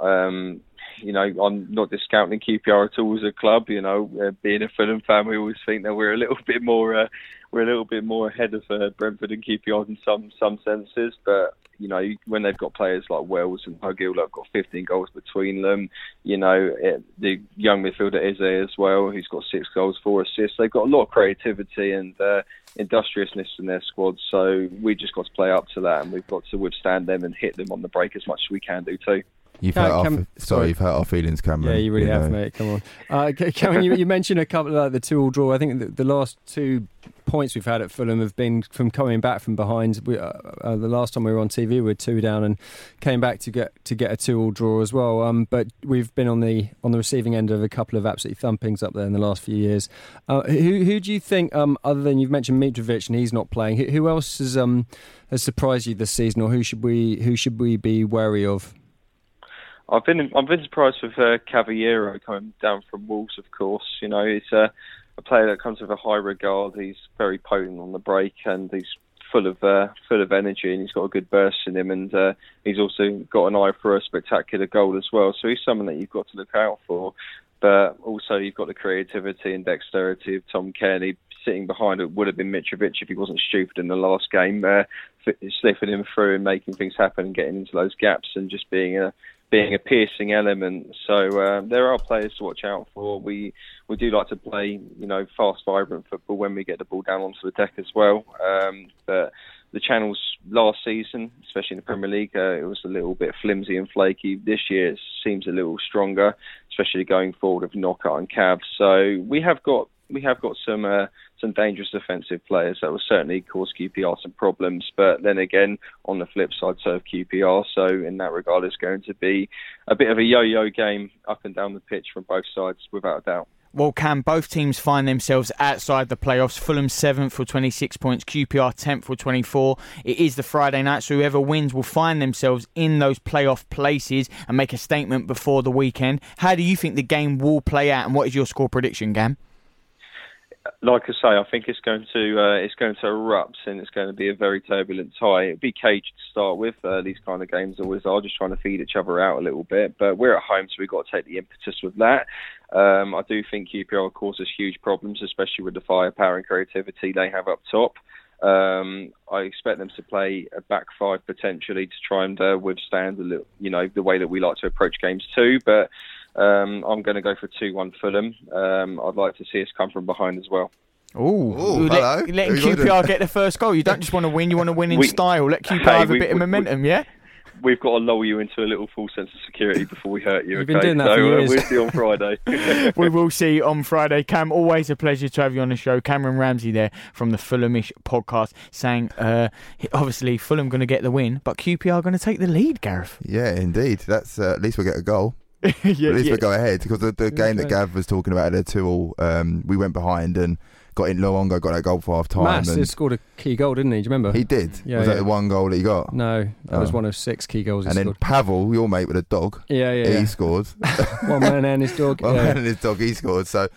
Um, you know, I'm not discounting Q P R at all as a club. You know, uh, being a Fulham fan, we always think that we're a little bit more, uh, we're a little bit more ahead of uh, Brentford and Q P R in some some senses, but. You know, when they've got players like Wells and Hugill that have got fifteen goals between them, you know, it, the young midfielder Eze as well, who's got six goals, four assists. They've got a lot of creativity and uh, industriousness in their squad. So we just got to play up to that, and we've got to withstand them and hit them on the break as much as we can do too. You've Cam, hurt our, Cam, sorry, sorry, you've hurt our feelings, Cameron. Yeah, you really you have, know. mate. Come on. Uh, Cameron, you, you mentioned a couple of like, the two-all draw. I think the, the last two points we've had at Fulham have been from coming back from behind. We, uh, uh, the last time we were on T V, we were two down and came back to get to get a two-all draw as well. Um, but we've been on the on the receiving end of a couple of absolutely thumpings up there in the last few years. Uh, who who do you think, um, other than you've mentioned Mitrovic and he's not playing, who, who else has um has surprised you this season, or who should we who should we be wary of? I've been I've been surprised with uh, Cavallero coming down from Wolves. Of course, you know he's uh, a player that comes with a high regard. He's very potent on the break, and he's full of uh, full of energy, and he's got a good burst in him. And uh, he's also got an eye for a spectacular goal as well. So he's someone that you've got to look out for. But also you've got the creativity and dexterity of Tom Kearney. Sitting behind it would have been Mitrovic if he wasn't stupid in the last game, uh, slipping him through and making things happen and getting into those gaps and just being a being a piercing element. So uh, there are players to watch out for. We we do like to play, you know, fast, vibrant football when we get the ball down onto the deck as well. Um, but the Channels last season, especially in the Premier League, uh, it was a little bit flimsy and flaky. This year it seems a little stronger, especially going forward with Knockout and Cav. So we have got we have got some uh, some dangerous defensive players that will certainly cause Q P R some problems. But then again, on the flip side, so of Q P R. So in that regard, it's going to be a bit of a yo-yo game up and down the pitch from both sides, without a doubt. Well, Cam, both teams find themselves outside the playoffs. Fulham seventh for twenty-six points, Q P R tenth for twenty-four. It is the Friday night, so whoever wins will find themselves in those playoff places and make a statement before the weekend. How do you think the game will play out, and what is your score prediction, Cam? Like I say, I think it's going to uh, it's going to erupt, and it's going to be a very turbulent tie. It'll be caged to start with. Uh, these kind of games always are, just trying to feed each other out a little bit. But we're at home, so we've got to take the impetus with that. Um, I do think Q P R causes huge problems, especially with the firepower and creativity they have up top. Um, I expect them to play a back five potentially to try and uh, withstand a little, you know, the way that we like to approach games too. But Um, I'm going to go for two one Fulham. Um, I'd like to see us come from behind as well. Ooh, Ooh let, hello. letting Q P R get the first goal. You don't just want to win, you want to win in we, style. Let Q P R hey, have a we, bit of we, momentum, we, yeah? We've got to lull you into a little false sense of security before we hurt you. You've okay? been doing that so for uh, years. we'll see on Friday. We will see on Friday. Cam, always a pleasure to have you on the show. Cameron Ramsey there from the Fulhamish podcast saying, uh, obviously, Fulham going to get the win, but Q P R going to take the lead, Gareth. Yeah, indeed. That's uh, at least we'll get a goal. yeah, at least yeah. we'll go ahead, because the, the game that Gav was talking about, the two all, um, we went behind and got in. Luongo got that goal for half time. Mass and has scored a key goal, didn't he? Do you remember? he did. Yeah, was yeah. that the one goal that he got? No, that Oh. was one of six key goals he And then scored. Pavel, your mate with a dog, Yeah, yeah, he yeah. scored. One man and his dog. One yeah. man and his dog, he scored. So,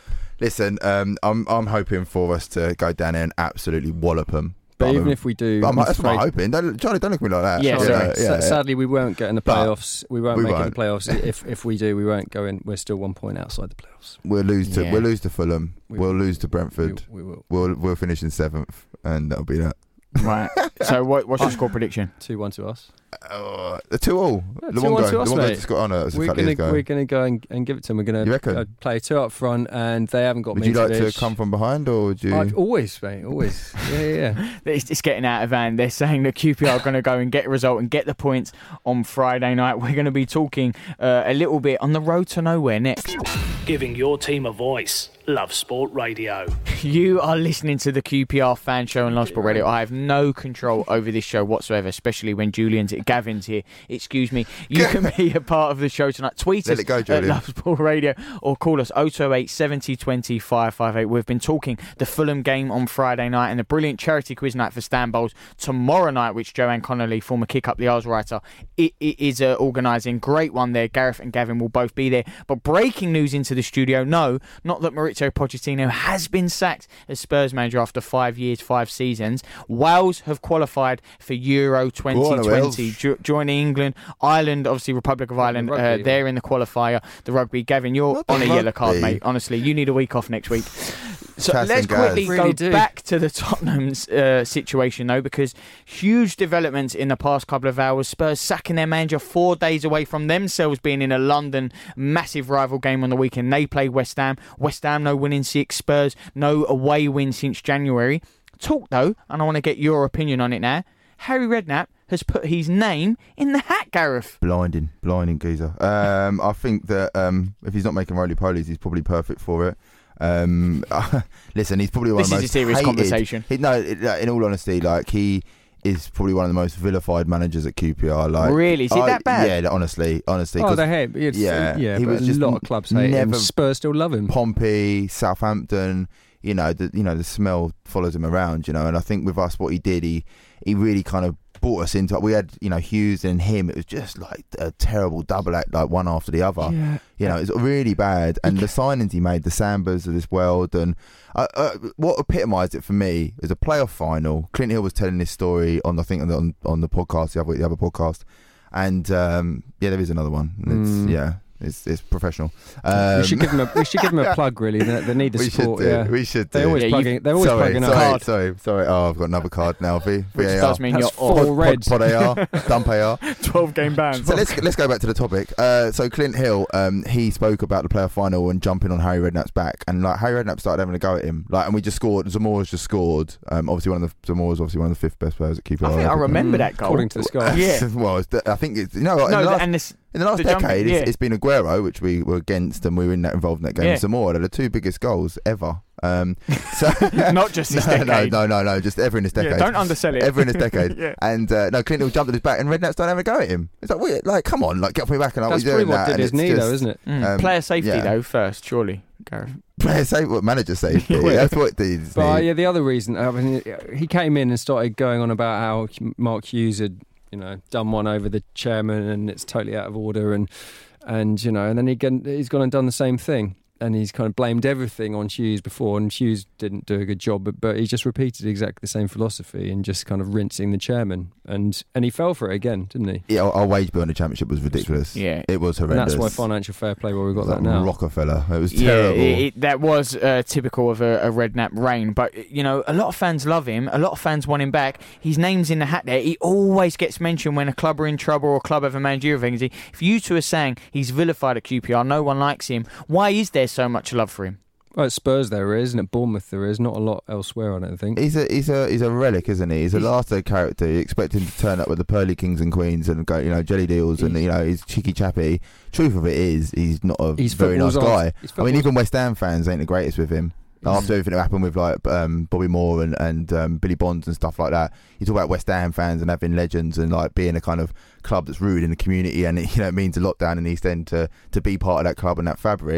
Listen, um, I'm I'm hoping for us to go down there and absolutely wallop them. But I'm even a, if we do, but I'm, I'm that's what I'm afraid- hoping. Don't, Charlie, don't look at me like that. Yeah, You sorry. know, S- yeah, yeah. Sadly, we won't get in the But playoffs. We won't we make it in won't. the playoffs. if if we do, we won't go in. We're still one point outside the playoffs. We'll lose to Yeah. we'll lose to Fulham. We we'll will. lose to Brentford. We, we will. We'll we'll finish in seventh, and that'll be that. Right. So what, what's your score prediction? Two one to us. Uh, the two all. Yeah, the two one one go. to us, the one mate. go to Scott Honor. That's a We're couple of gonna years ago. we're gonna go and, and give it to them. We're gonna You reckon? uh, play two up front, and they haven't got Would you like to Mitrovic. come from behind, or would you? I'd always, mate, always. Yeah, yeah, yeah. It's, it's getting out of hand. They're saying that Q P R are going to go and get a result and get the points on Friday night. We're going to be talking uh, a little bit on the road to nowhere next. Giving your team a voice. Love Sport Radio. You are listening to the Q P R Fan Show on Love Sport Radio. I have no control over this show whatsoever, especially when Julian's Gavin's here. Excuse me. You can be a part of the show tonight. Tweet Let us it go, at Julian. Love Sport Radio or call us oh two oh eight, seven oh two oh, five five eight. We've been talking the Fulham game on Friday night and the brilliant charity quiz night for Stan Bowles tomorrow night, which Joanne Connolly, former Kick Up the Isles writer, it, it is uh, organising. Great one there. Gareth and Gavin will both be there. But breaking news into the studio, no, not that Maurizio Pochettino has been sacked as Spurs manager after five years, five seasons. Wales have qualified for Euro twenty twenty, jo- joining England. Ireland, obviously Republic of Ireland, rugby, uh, yeah. they're in the qualifier. The rugby. Gavin, you're Not the on a yellow card, rugby. mate. Honestly, you need a week off next week. So Chas let's and Gaz. quickly Really go do. back to the Tottenham's uh, situation, though, because huge developments in the past couple of hours. Spurs sacking their manager four days away from themselves being in a London massive rival game on the weekend. They played West Ham. West Ham no win in six. Spurs no away win since January. Talk, though, and I want to get your opinion on it now. Harry Redknapp has put his name in the hat, Gareth. Blinding, blinding geezer. Um, I think that um, if he's not making roly-polies, he's probably perfect for it. Um, listen, he's probably one This of the is most a serious hated- conversation. He, no, it- in all honesty, like he is probably one of the most vilified managers at Q P R. Like, Really? Is it I- that bad? Yeah, honestly, honestly. Oh, 'cause they hate. It's, yeah, yeah, he but was a just lot of clubs hate him. never- Spurs still love him. Pompey, Southampton, you know, the you know the smell follows him around, you know, and I think with us, what he did, he he really kind of brought us into. We had, you know, Hughes and him. It was just like a terrible double act, like one after the other. Yeah. You know, it's really bad. And the signings he made, the Sambas of this world, and uh, uh, what epitomised it for me is a playoff final. Clint Hill was telling this story on, I think, on on the podcast, the other the other podcast, and um, yeah, there is another one. It's Mm. yeah. It's, it's professional. Um, we should give him a we should give him a plug. Really, they, they need the we support. should do. Yeah, We should do. they always Yeah, plugging. They're always sorry, plugging sorry, up. card. sorry, sorry. Oh, I've got another card now. V, Which V A R. does mean That's you're four off. Pod, reds. pod A R, dump A R. twelve game ban. So let's let's go back to the topic. Uh, so Clint Hill, um, he spoke about the playoff final and jumping on Harry Redknapp's back, and like Harry Redknapp started having a go at him, like, and we just scored. Zamora's just scored. Um, obviously one of the Zamora's obviously one of the fifth best players at Q P R. I think I remember Mm, that goal. according to the sky. Yeah. well, it's the, I think it's you know what, in, No, the last, and this, in the last the decade, jumping, it's, yeah. it's been Aguero, which we were against, and we were in that involved in that game. Yeah. Zamora, they're the two biggest goals ever. Um, so not just this no, decade. no, no, no, no, just ever in this decade. Yeah, don't undersell it. Ever in this decade. Yeah. And uh, no, Clint Hill jumped at his back, and Redknapp started having a go at him. It's like, weird, like, come on, like, get off my back, and like, That's what are you probably doing what that? did And his it's knee, just, though, isn't it? Mm. Um, Player safety, yeah. though, first, surely, Gareth. Player safety, what manager safety? Yeah. That's what they need. But uh, yeah, the other reason, I mean, he came in and started going on about how Mark Hughes had, you know, done one over the chairman, and it's totally out of order, and and you know, and then he gone, he's gone and done the same thing. And he's kind of blamed everything on Hughes before, and Hughes didn't do a good job, but, but he just repeated exactly the same philosophy and just kind of rinsing the chairman. And and he fell for it again, didn't he? Yeah, our, our wage bill in the championship was ridiculous. Yeah. It was And horrendous. that's why financial fair play, well, we've got It was that like now. Rockefeller. It was Yeah, terrible. it, it, that was uh, typical of a, a Redknapp reign. But, you know, a lot of fans love him. A lot of fans want him back. His name's in the hat there. He always gets mentioned when a club are in trouble or a club have a managerial vacancy. If you two are saying he's vilified at Q P R, no one likes him, why is there so much love for him? Well, at Spurs there is, and at Bournemouth there is. Not a lot elsewhere, I don't think. He's a he's a he's a relic, isn't he? He's a last day character. You expect him to turn up with the pearly kings and queens and go, you know, jelly deals, and you know, he's cheeky chappy. Truth of it is, he's not a He's very nice football's guy. off. He's I mean, football's- even West Ham fans ain't the greatest with him. After everything that happened with like um, Bobby Moore and and um, Billy Bonds and stuff like that, you talk about West Ham fans and having legends and like being a kind of club that's rooted in the community, and it, you know, it means a lot down in East End to to be part of that club and that fabric.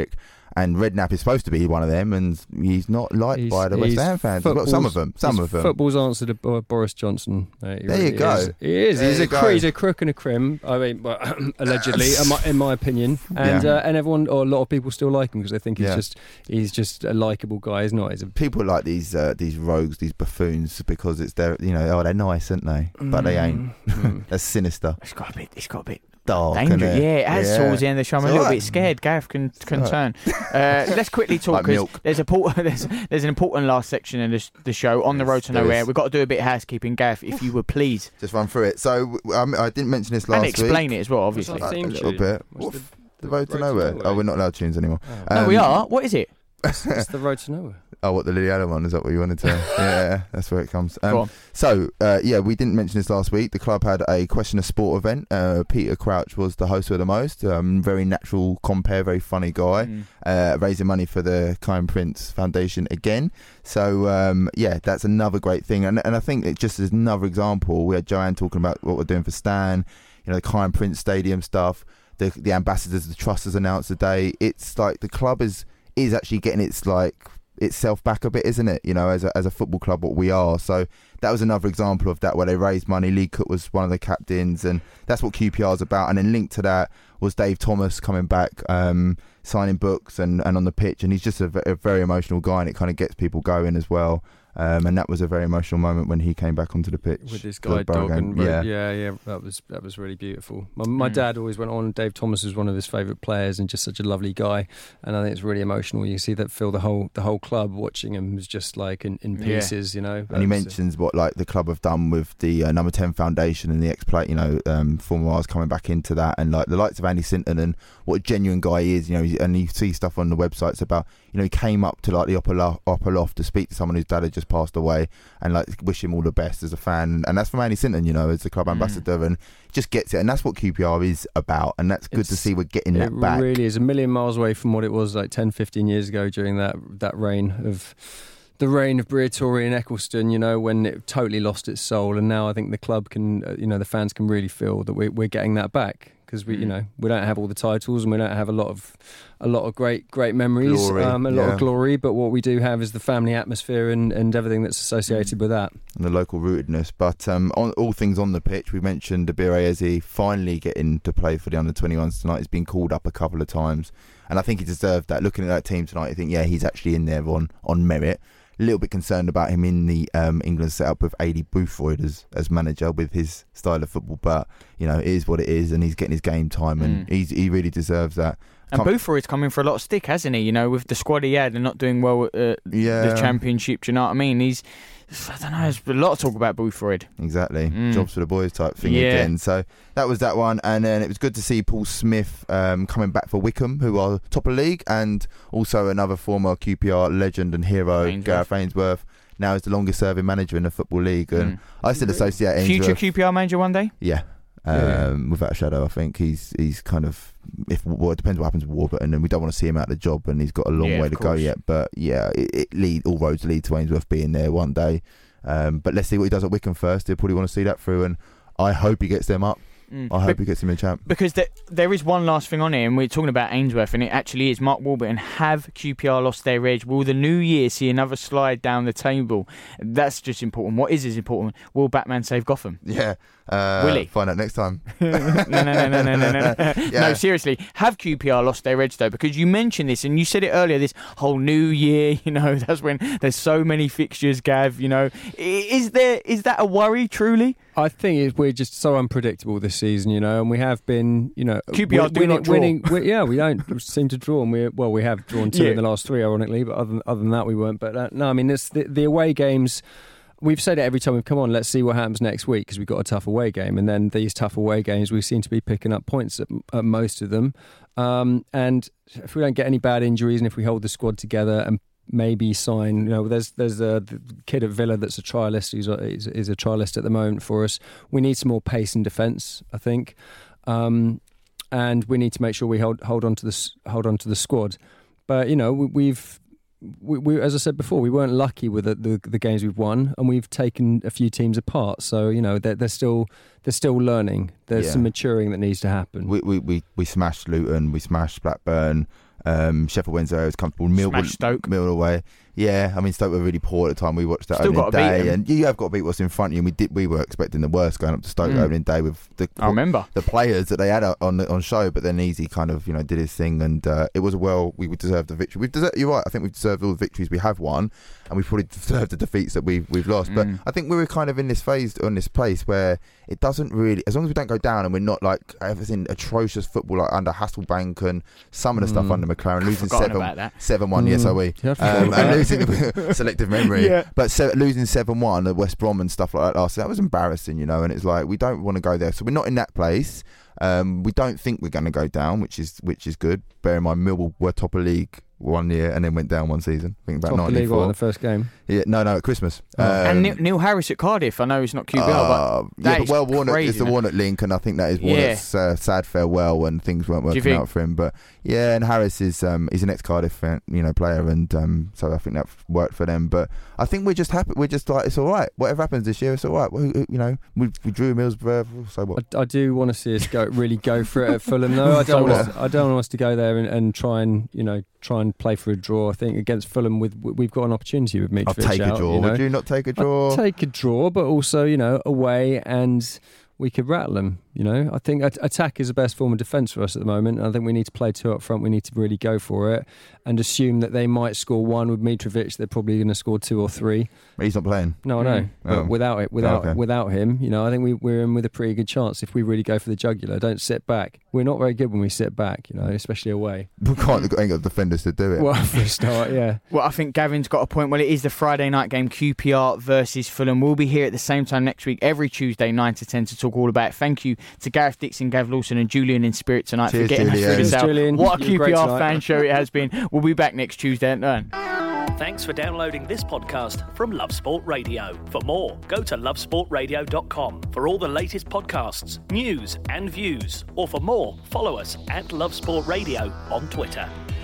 And Redknapp is supposed to be one of them, and he's not liked He's- by the West he's Ham fans. Well, some of them, some he's of them. Football's answer to Bo- Boris Johnson. Mate. He There you really go. Is. He is. There He's you a, cr- go. he's a crook and a crim. I mean, well, allegedly, in my, in my opinion. And Yeah. uh, and everyone, or a lot of people, still like him because they think he's Yeah. just he's just a likable guy. He's not. He's a People like these uh, these rogues, these buffoons, because it's their, you know, oh, they're nice, aren't they? But they ain't. Mm. That's sinister, It's got a bit. It's got a bit dark, dangerous. innit? Yeah, it has towards the end of the show. I'm It's a little alright. bit scared. Gareth can can It's turn. Uh, let's quickly talk Like 'cause milk. there's a port, there's there's an important last section in this, the show on the road to There nowhere. is. We've got to do a bit of housekeeping. Gareth, if you would please, Just run through it. So um, I didn't mention this last and explain week. it as well. Obviously, What's Uh, our a theme little tune? bit. What's What the- f- The road to nowhere. Oh, we're not allowed tunes anymore. Oh. no, we Um, are. What is it? It's the road to nowhere. Oh, what, the Lily Allen one? Is that what you wanted to? Yeah, that's where it comes. Um, Go on. So, uh, yeah, we didn't mention this last week. The club had a Question of Sport event. Uh, Peter Crouch was the host of the most. Um, very natural compare, very funny guy. Mm. Uh, raising money for the Kind Prince Foundation again. So, um, yeah, that's another great thing. And, and I think it just as another example, we had Joanne talking about what we're doing for Stan, you know, the Kind Prince Stadium stuff. The, the ambassadors, the trust has announced today. It's like the club is is actually getting its like itself back a bit, isn't it? You know, as a, as a football club, what we are. So that was another example of that, where they raised money. Lee Cook was one of the captains, and that's what Q P R is about. And then linked to that was Dave Thomas coming back, um, signing books and, and on the pitch, and he's just a, v- a very emotional guy, and it kind of gets people going as well. Um, and that was a very emotional moment when he came back onto the pitch With his for the guide Borough dog, game. and yeah. yeah, yeah, that was that was really beautiful. My, my Mm. dad always went on. Dave Thomas was one of his favourite players, and just such a lovely guy. And I think it's really emotional. You can see that Phil, the whole the whole club watching him was just like in, in Yeah. pieces, you know. And he That's- mentions what like the club have done with the uh, Number ten Foundation and the ex-play, you know, um, former R's coming back into that, and like the likes of Andy Sinton and what a genuine guy he is, you know. he's- And you see stuff on the websites about, you know, he came up to like the upper loft, upper loft to speak to someone whose dad had just passed away, and like wish him all the best as a fan. And that's from Andy Sinton, you know, as the club Mm. ambassador, and just gets it. And that's what Q P R is about, and that's good to It's- see we're getting It that back. really is a million miles away from what it was like ten, fifteen years ago during that that reign of the reign of Briatore and Eccleston, you know, when it totally lost its soul. And now I think the club can, uh, you know, the fans can really feel that we're, we're getting that back. Because we, you Mm. know, we don't have all the titles and we don't have a lot of, a lot of great, great memories, Glory, um, a lot yeah. of glory. But what we do have is the family atmosphere and, and everything that's associated with that. And the local rootedness. But um, on all things on the pitch, we mentioned Abir Eze finally getting to play for the under twenty-ones tonight. He's been called up a couple of times, and I think he deserved that. Looking at that team tonight, I think, yeah, he's actually in there on, on merit. A little bit concerned about him in the um, England setup with A D Boothroyd as, as manager with his style of football, but you know, it is what it is, and he's getting his game time, and Mm. he's, he really deserves that. And Can't- Boothroyd's coming for a lot of stick, hasn't he? You know, with the squad he had and not doing well at uh, Yeah. the Championship. Do you know what I mean? He's, I don't know, there's a lot of talk about Boothroyd. Exactly, Mm. jobs for the boys type thing Yeah. again. So that was that one, and then it was good to see Paul Smith um, coming back for Wickham, who are top of the league, and also another former Q P R legend and hero, Ainsworth. Gareth Ainsworth, now is the longest serving manager in the Football League, and Mm. I still associate Ainsworth. Future Q P R manager one day? Yeah. Um, Yeah. Without a shadow, I think he's he's kind of, if well, it depends what happens with Warburton, and we don't want to see him out of the job, and he's got a long Yeah, way of to go course. yet. But yeah, it, it lead all roads lead to Ainsworth being there one day. Um, but let's see what he does at Wickham first. He'll probably want to see that through, and I hope he gets them up. Mm. I hope But- he gets him in champ. Because there, there is one last thing on here, and we're talking about Ainsworth, and it actually is Mark Warburton. Have Q P R lost their edge? Will the new year see another slide down the table? That's just important. What is as important? Will Batman save Gotham? Yeah. Uh, Will he? Find out next time. no, no, no, no, no, no, no, no. Yeah. No, seriously. Have Q P R lost their edge, though? Because you mentioned this, and you said it earlier, this whole new year, you know, that's when there's so many fixtures, Gav, you know. I- Is there is that a worry, truly? I think it, we're just so unpredictable this season, you know, and we have been, you know, Q P R wi- do winning, not draw. winning. We, yeah, we don't seem to draw, and we well, we have drawn two Yeah. in the last three, ironically, but other than, other than that, we weren't. But uh, no, I mean, it's the, the away games. We've said it every time we've come on. Let's see what happens next week because we've got a tough away game, and then these tough away games, we seem to be picking up points at, at most of them. Um, and if we don't get any bad injuries, and if we hold the squad together and maybe sign, you know, there's there's a the kid at Villa that's a trialist who's a, is, is a trialist at the moment for us. We need some more pace in defence, I think, um, and we need to make sure we hold hold on to the s- hold on to the squad. But you know, we, we've. We, we, as I said before, we weren't lucky with the, the, the games we've won, and we've taken a few teams apart. So you know they're, they're still they're still learning. There's Yeah. some maturing that needs to happen. We, we we we smashed Luton, we smashed Blackburn, Um, Sheffield Wednesday was comfortable. Millwall, Smash Stoke. Millwall away. Yeah, I mean Stoke were really poor at the time. We watched that Still opening gotta beat day, them. and you have got to beat what's in front of you. And we did. We were expecting the worst going up to Stoke Mm. opening day with the I remember. the players that they had on on show. But then Easy kind of you know did his thing, and uh, it was a well. We would deserve the victory. We've deserved. You're right. I think we've deserved all the victories we have won, and we've probably deserved the defeats that we've we've lost. Mm. But I think we were kind of in this phase, on this place where it doesn't really, as long as we don't go down and we're not like everything atrocious football like under Hasselbank and some of the stuff Mm. under McLaren, losing Forgotten seven about that. seven one. Yes, Mm. are we? Yeah, I forgot Um, about and that. losing selective memory, Yeah. but se- losing seven one at West Brom and stuff like that last, that was embarrassing, you know. And it's like we don't want to go there, so we're not in that place. Um, we don't think we're going to go down, which is which is good. Bear in mind, Millwall were top of league one year and then went down one season. I think about Top of the league, what, in ninety-four. the first game. Yeah, no, no, at Christmas. Oh. Um, and Neil, Neil Harris at Cardiff. I know he's not Q B R, uh, but yeah, that but is well, Warnock crazy, is the isn't it? Warnock link, and I think that is Yeah. Warnock's uh, sad farewell when things weren't Do you working think? out for him. But yeah, and Harris is um, he's an ex-Cardiff fan, you know player, and um, so I think that worked for them. But I think we're just happy. We're just like it's all right. Whatever happens this year, it's all right. Well, you know, we, we drew Middlesbrough, so what? I, I do want to see us go really go for it at Fulham, though. I So don't want what? us, I don't want us to go there and, and try and you know try and play for a draw. I think against Fulham, with we've got an opportunity with Mitrovic I'll take out, a draw. You know? Would you not take a draw? I'd take a draw, but also you know away, and we could rattle them. You know, I think at- attack is the best form of defence for us at the moment. I think we need to play two up front. We need to really go for it and assume that they might score one with Mitrovic. They're probably going to score two or three. He's not playing. No, I know. Mm. But Oh. without it, without Okay. without him, you know, I think we, we're in with a pretty good chance if we really go for the jugular. Don't sit back. We're not very good when we sit back, you know, especially away. We can't. Ain't got defenders to do it. Well, for a start, yeah. Well, I think Gavin's got a point. Well, it is the Friday night game, Q P R versus Fulham. We'll be here at the same time next week, every Tuesday, nine to ten, to talk all about it. Thank you to Gareth Dixon, Gav Lawson and Julian in spirit tonight Cheers, for getting Julian. us through this Cheers, hour. Julian. What a You were Q P R great fan tonight. show it has been. We'll be back next Tuesday at nine. Thanks for downloading this podcast from Love Sport Radio. For more, go to love sport radio dot com for all the latest podcasts, news and views. Or for more, follow us at Love Sport Radio on Twitter.